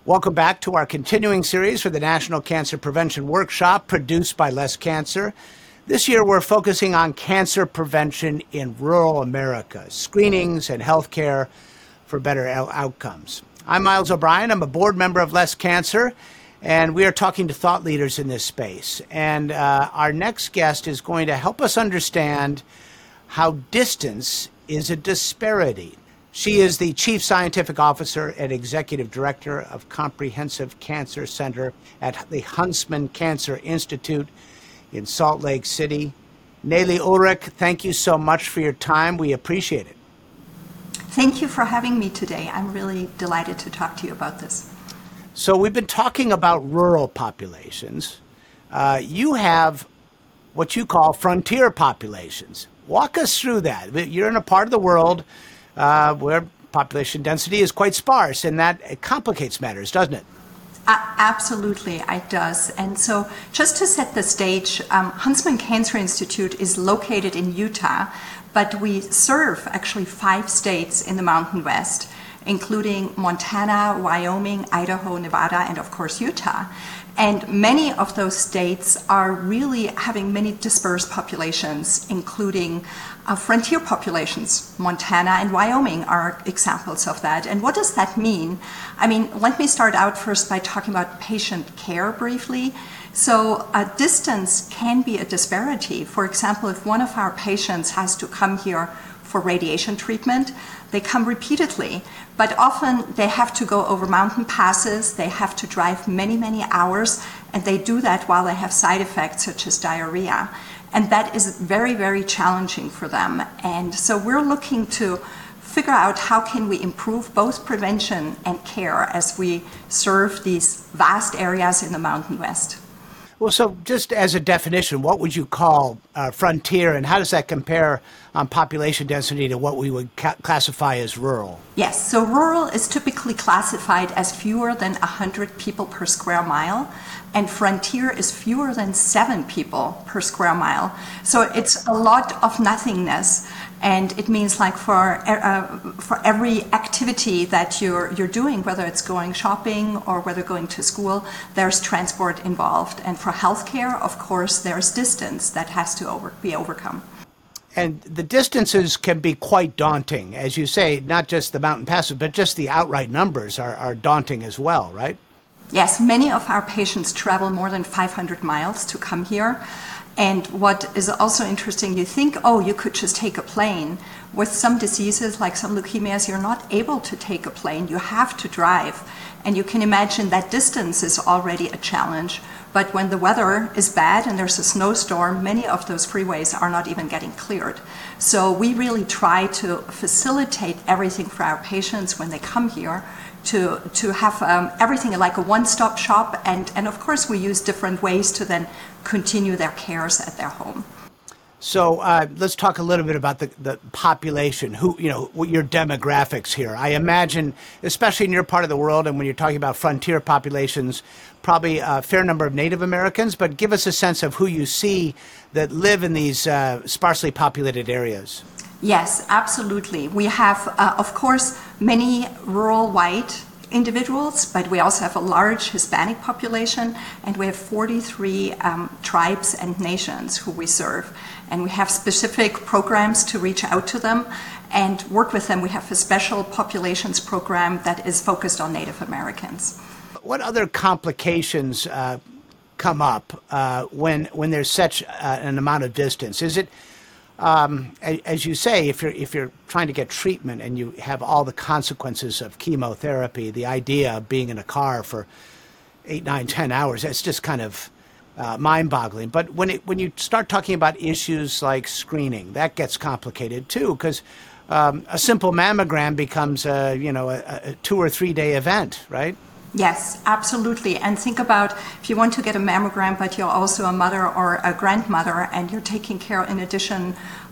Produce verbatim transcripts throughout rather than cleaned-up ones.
Welcome back to our continuing series for the National Cancer Prevention Workshop produced by Less Cancer. This year we're focusing on cancer prevention in rural America, screenings and health care for better outcomes. I'm Miles O'Brien. I'm a board member of Less Cancer, and we are talking to thought leaders in this space. And uh, our next guest is going to help us understand how distance is a disparity. She is the Chief Scientific Officer and Executive Director of Comprehensive Cancer Center at the Huntsman Cancer Institute in Salt Lake City. Nayeli Ulrich, thank you so much for your time. We appreciate it. Thank you for having me today. I'm really delighted to talk to you about this. So we've been talking about rural populations. Uh, you have what you call frontier populations. Walk us through that. You're in a part of the world Uh, where population density is quite sparse, and that it complicates matters, doesn't it? Uh, absolutely, it does. And so just to set the stage, um, Huntsman Cancer Institute is located in Utah, but we serve actually five states in the Mountain West, including Montana, Wyoming, Idaho, Nevada, and of course Utah. And many of those states are really having many dispersed populations, including uh, frontier populations. Montana and Wyoming are examples of that. And what does that mean? I mean, let me start out first by talking about patient care briefly. So a distance can be a disparity. For example, if one of our patients has to come here for radiation treatment, they come repeatedly, but often they have to go over mountain passes, they have to drive many, many hours, and they do that while they have side effects such as diarrhea. And that is very, very challenging for them. And so we're looking to figure out how can we improve both prevention and care as we serve these vast areas in the Mountain West. Well, so just as a definition, what would you call uh, frontier, and how does that compare on population density to what we would ca- classify as rural? Yes, so rural is typically classified as fewer than one hundred people per square mile, and frontier is fewer than seven people per square mile. So it's a lot of nothingness. And it means like for uh, for every activity that you're you're doing, whether it's going shopping or whether going to school, there's transport involved. And for healthcare, of course, there's distance that has to over, be overcome. And the distances can be quite daunting. As you say, not just the mountain passes, but just the outright numbers are, are daunting as well, right? Yes, many of our patients travel more than five hundred miles to come here. And what is also interesting, you think, oh, you could just take a plane. With some diseases, like some leukemias, you're not able to take a plane. You have to drive. And you can imagine that distance is already a challenge. But when the weather is bad and there's a snowstorm, many of those freeways are not even getting cleared. So we really try to facilitate everything for our patients when they come here, to to have um, everything like a one-stop shop, and, and of course we use different ways to then continue their cares at their home. So uh, let's talk a little bit about the, the population, who, you know, what your demographics here. I imagine, especially in your part of the world, and when you're talking about frontier populations, probably a fair number of Native Americans, but give us a sense of who you see that live in these uh, sparsely populated areas. Yes, absolutely. We have, uh, of course, many rural white individuals, but we also have a large Hispanic population, and we have forty-three um, tribes and nations who we serve. And we have specific programs to reach out to them and work with them. We have a special populations program that is focused on Native Americans. What other complications uh, come up uh, when when there's such uh, an amount of distance? Is it Um, as you say, if you're if you're trying to get treatment and you have all the consequences of chemotherapy, the idea of being in a car for eight, nine, ten hours, that's just kind of uh, mind-boggling. But when it when you start talking about issues like screening, that gets complicated too, because um, a simple mammogram becomes a you know a, a two or three day event, right? Yes, absolutely. And think about if you want to get a mammogram, but you're also a mother or a grandmother, and you're taking care in addition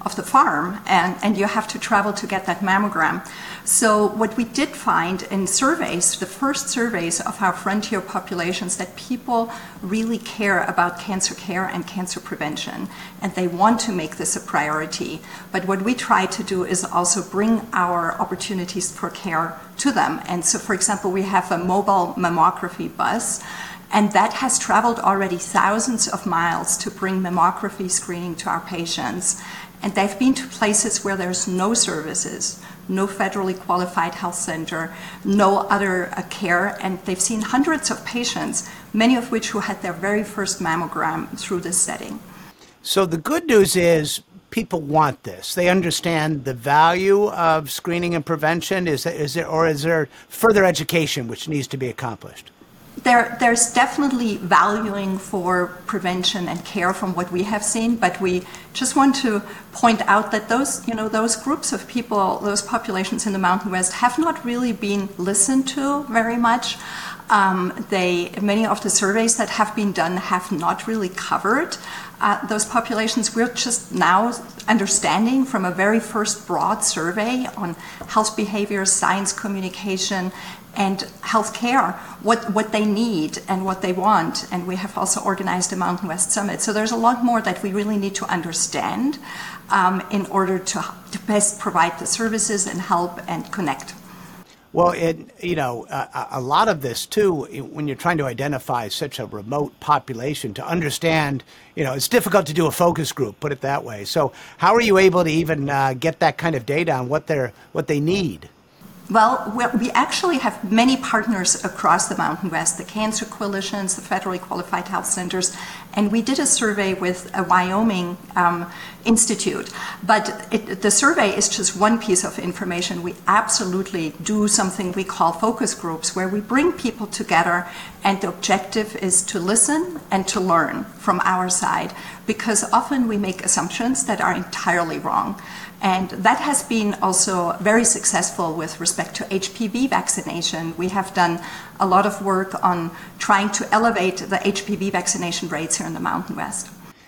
of the farm, and, and you have to travel to get that mammogram. So what we did find in surveys, the first surveys of our frontier populations, that people really care about cancer care and cancer prevention, and they want to make this a priority. But what we try to do is also bring our opportunities for care to them. And so, for example, we have a mobile mammography bus, and that has traveled already thousands of miles to bring mammography screening to our patients. And they've been to places where there's no services, no federally qualified health center, no other uh, care, and they've seen hundreds of patients, many of which who had their very first mammogram through this setting. So the good news is people want this. They understand the value of screening and prevention. Is, is there, or is there further education which needs to be accomplished? There, there's definitely valuing for prevention and care from what we have seen, but we just want to point out that those, you know, those groups of people, those populations in the Mountain West have not really been listened to very much. Um, they, many of the surveys that have been done have not really covered uh, those populations. We're just now understanding from a very first broad survey on health behavior, science communication, and healthcare, what, what they need and what they want. And we have also organized a Mountain West Summit. So there's a lot more that we really need to understand um, in order to, to best provide the services and help and connect. Well, it, you know, a, a lot of this, too, when you're trying to identify such a remote population, to understand, you know, it's difficult to do a focus group, put it that way. So how are you able to even uh, get that kind of data on what they're, what they need? Well, we actually have many partners across the Mountain West, the cancer coalitions, the federally qualified health centers, and we did a survey with a Wyoming um, institute. But it, the survey is just one piece of information. We absolutely do something we call focus groups, where we bring people together, and the objective is to listen and to learn from our side, because often we make assumptions that are entirely wrong. And that has been also very successful with respect to H P V vaccination. We have done a lot of work on trying to elevate the H P V vaccination rates here in the Mountain West.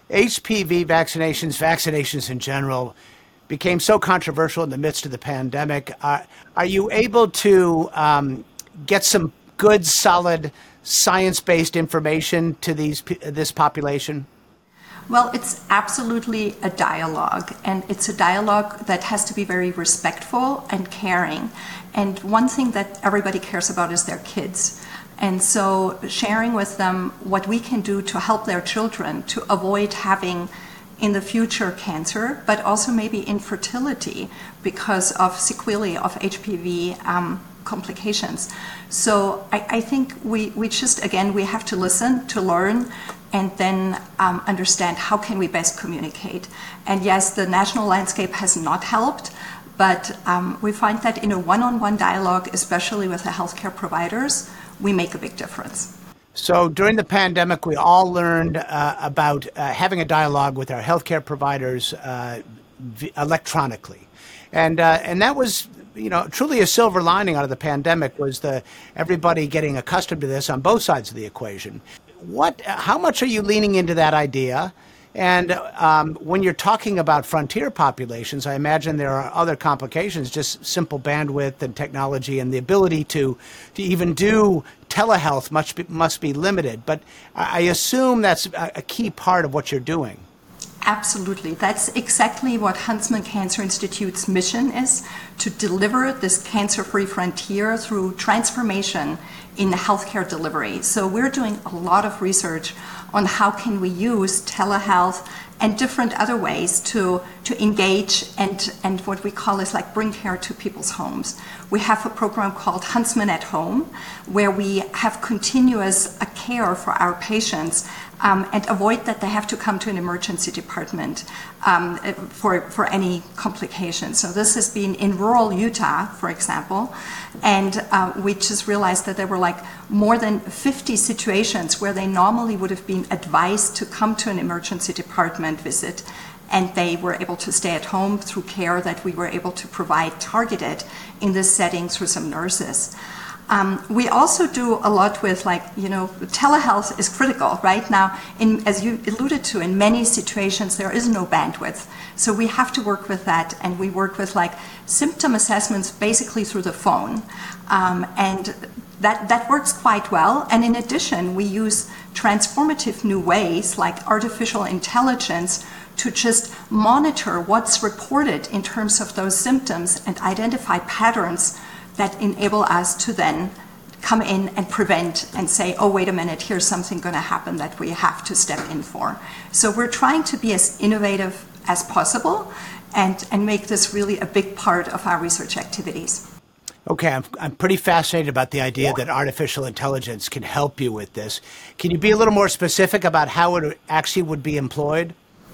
H P V vaccinations, vaccinations in general, became so controversial in the midst of the pandemic. Uh, are you able to um, get some good, solid, science-based information to these this population? Well, it's absolutely a dialogue, and it's a dialogue that has to be very respectful and caring. And one thing that everybody cares about is their kids. And so sharing with them what we can do to help their children to avoid having in the future cancer, but also maybe infertility because of sequelae of H P V um, complications. So I, I think we, we just, again, we have to listen, to learn, and then um, understand how can we best communicate. And yes, the national landscape has not helped, but um, we find that in a one-on-one dialogue, especially with the healthcare providers, we make a big difference. So during the pandemic, we all learned uh, about uh, having a dialogue with our healthcare providers uh, v- electronically. And, uh, and that was, you know, truly a silver lining out of the pandemic, was the everybody getting accustomed to this on both sides of the equation. What, how much are you leaning into that idea? And um, when you're talking about frontier populations, I imagine there are other complications, just simple bandwidth and technology, and the ability to, to even do telehealth must be, must be limited. But I assume that's a, a key part of what you're doing. Absolutely. That's exactly what Huntsman Cancer Institute's mission is, to deliver this cancer-free frontier through transformation in healthcare delivery. So we're doing a lot of research on how can we use telehealth and different other ways to, to engage and, and what we call is like bring care to people's homes. We have a program called Huntsman at Home, where we have continuous uh, care for our patients um, and avoid that they have to come to an emergency department um, for, for any complications. So this has been in rural Utah, for example, and uh, we just realized that there were like more than fifty situations where they normally would have been advised to come to an emergency department visit, and they were able to stay at home through care that we were able to provide targeted in this setting through some nurses. Um, we also do a lot with, like, you know, telehealth is critical right now. In, as you alluded to, in many situations there is no bandwidth, so we have to work with that, and we work with like symptom assessments basically through the phone, um, and that that works quite well. And in addition, we use transformative new ways like artificial intelligence to just monitor what's reported in terms of those symptoms and identify patterns that enable us to then come in and prevent and say, oh, wait a minute, here's something going to happen that we have to step in for. So we're trying to be as innovative as possible and, and make this really a big part of our research activities. Okay, I'm, I'm pretty fascinated about the idea that artificial intelligence can help you with this. Can you be a little more specific about how it actually would be employed?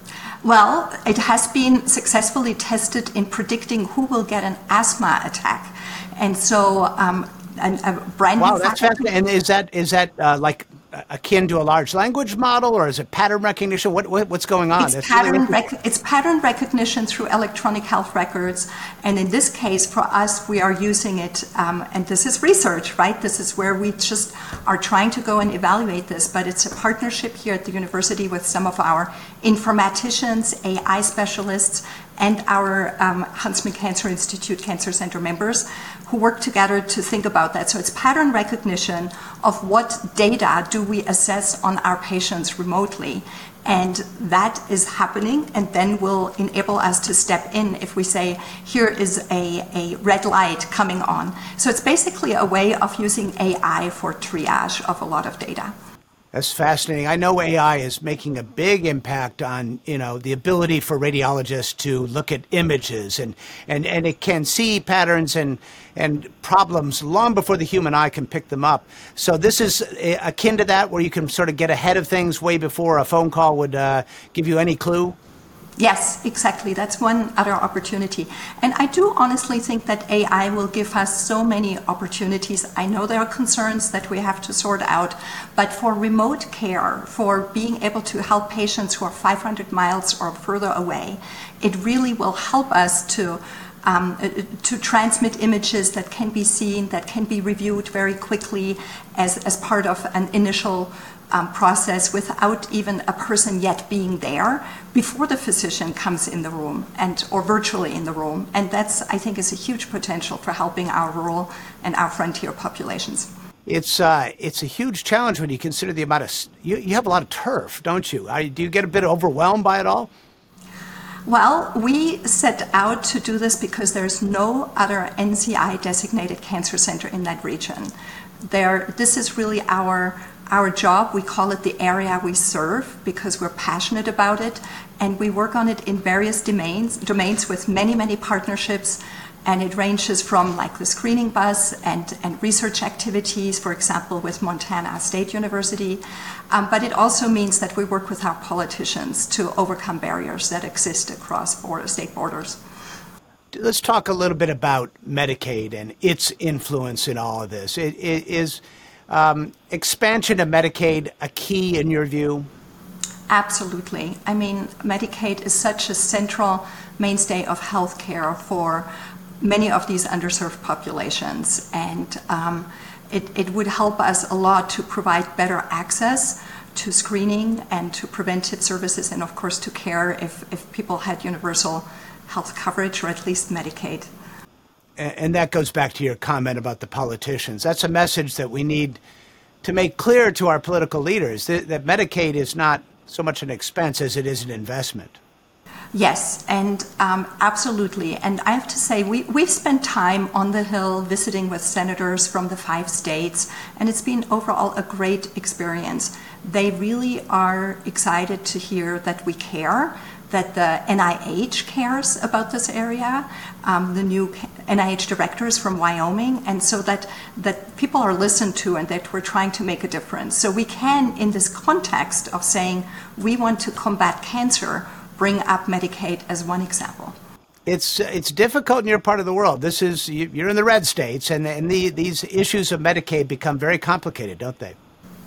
Well, it has been successfully tested in predicting who will get an asthma attack. And so um, a, a brand wow, new... that's fascinating. And is that, is that uh, like akin to a large language model, or is it pattern recognition? What, what what's going on? It's That's pattern, really rec- it's pattern recognition through electronic health records. And in this case, for us, we are using it, um, and this is research, right? This is where we just are trying to go and evaluate this, but it's a partnership here at the university with some of our informaticians, A I specialists, and our um, Huntsman Cancer Institute Cancer Center members who work together to think about that. So it's pattern recognition of what data do we assess on our patients remotely. And that is happening, and then will enable us to step in if we say, here is a, a red light coming on. So it's basically a way of using A I for triage of a lot of data. That's fascinating. I know A I is making a big impact on, you know, the ability for radiologists to look at images, and, and, and it can see patterns and, and problems long before the human eye can pick them up. So this is akin to that, where you can sort of get ahead of things way before a phone call would uh, give you any clue? Yes, exactly. That's one other opportunity. And I do honestly think that A I will give us so many opportunities. I know there are concerns that we have to sort out, but for remote care, for being able to help patients who are five hundred miles or further away, it really will help us to Um, to transmit images that can be seen, that can be reviewed very quickly as, as part of an initial um, process without even a person yet being there before the physician comes in the room, and or virtually in the room. And that's, I think, is a huge potential for helping our rural and our frontier populations. It's uh, it's a huge challenge when you consider the amount of, you, you have a lot of turf, don't you? Are, do you get a bit overwhelmed by it all? Well, we set out to do this because there's no other N C I designated cancer center in that region. There, this is really our our job. We call it the area we serve because we're passionate about it, and we work on it in various domains, domains with many, many partnerships. And it ranges from like the screening bus and, and research activities, for example, with Montana State University. Um, but it also means that we work with our politicians to overcome barriers that exist across border, state borders. Let's talk a little bit about Medicaid and its influence in all of this. It, it, is um, expansion of Medicaid a key in your view? Absolutely. I mean, Medicaid is such a central mainstay of healthcare for many of these underserved populations, and um, it, it would help us a lot to provide better access to screening and to preventive services, and of course to care if, if people had universal health coverage, or at least Medicaid. And, and that goes back to your comment about the politicians. That's a message that we need to make clear to our political leaders, that, that Medicaid is not so much an expense as it is an investment. Yes, and um, absolutely. And I have to say, we, we've spent time on the Hill visiting with senators from the five states, and it's been overall a great experience. They really are excited to hear that we care, that the N I H cares about this area, um, the new N I H director is from Wyoming, and so that, that people are listened to and that we're trying to make a difference. So we can, in this context of saying we want to combat cancer, bring up Medicaid as one example. It's it's difficult in your part of the world. This is, you're in the red states, and, and the, these issues of Medicaid become very complicated, don't they?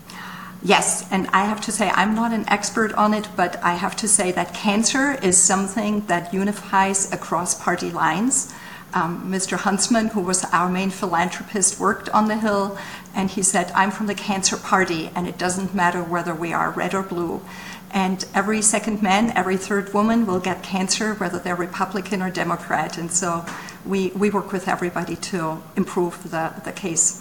Yes, and I have to say, I'm not an expert on it, but I have to say that cancer is something that unifies across party lines. Um, Mister Huntsman, who was our main philanthropist, worked on the Hill, and he said, I'm from the Cancer Party, and it doesn't matter whether we are red or blue. And every second man, every third woman will get cancer, whether they're Republican or Democrat. And so we, we work with everybody to improve the, the case.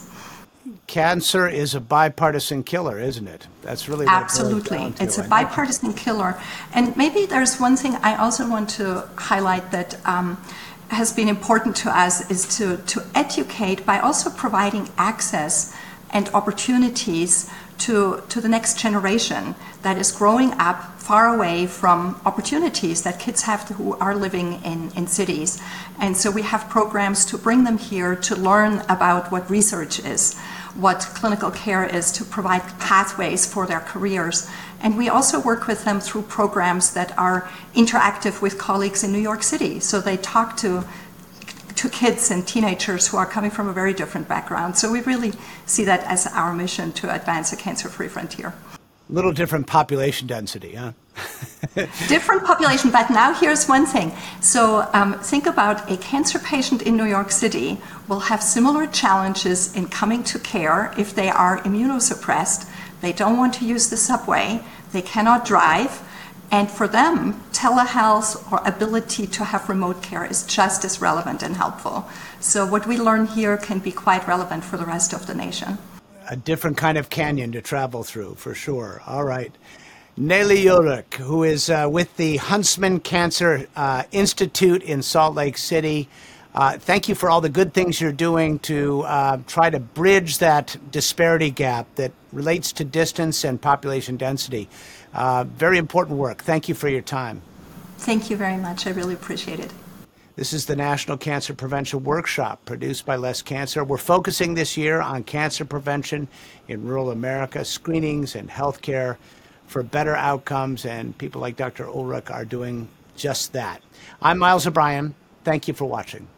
Cancer is a bipartisan killer, isn't it? That's really what Absolutely. It boils down to. It's a bipartisan killer. And maybe there's one thing I also want to highlight that um, has been important to us is to, to educate by also providing access and opportunities to, to the next generation that is growing up far away from opportunities that kids have to, who are living in, in cities. And so we have programs to bring them here to learn about what research is, what clinical care is, to provide pathways for their careers. And we also work with them through programs that are interactive with colleagues in New York City. So they talk to to kids and teenagers who are coming from a very different background. So we really see that as our mission to advance a cancer-free frontier. Little different population density, huh? Different population, but now here's one thing. So um, think about a cancer patient in New York City will have similar challenges in coming to care if they are immunosuppressed. They don't want to use the subway, they cannot drive, and for them, telehealth or ability to have remote care is just as relevant and helpful. So what we learn here can be quite relevant for the rest of the nation. A different kind of canyon to travel through, for sure. All right. Nelly Ulrich, who is uh, with the Huntsman Cancer uh, Institute in Salt Lake City. Uh, thank you for all the good things you're doing to uh, try to bridge that disparity gap that relates to distance and population density. Uh, very important work. Thank you for your time. Thank you very much. I really appreciate it. This is the National Cancer Prevention Workshop produced by Less Cancer. We're focusing this year on cancer prevention in rural America, screenings and healthcare for better outcomes, and people like Doctor Ulrich are doing just that. I'm Miles O'Brien. Thank you for watching.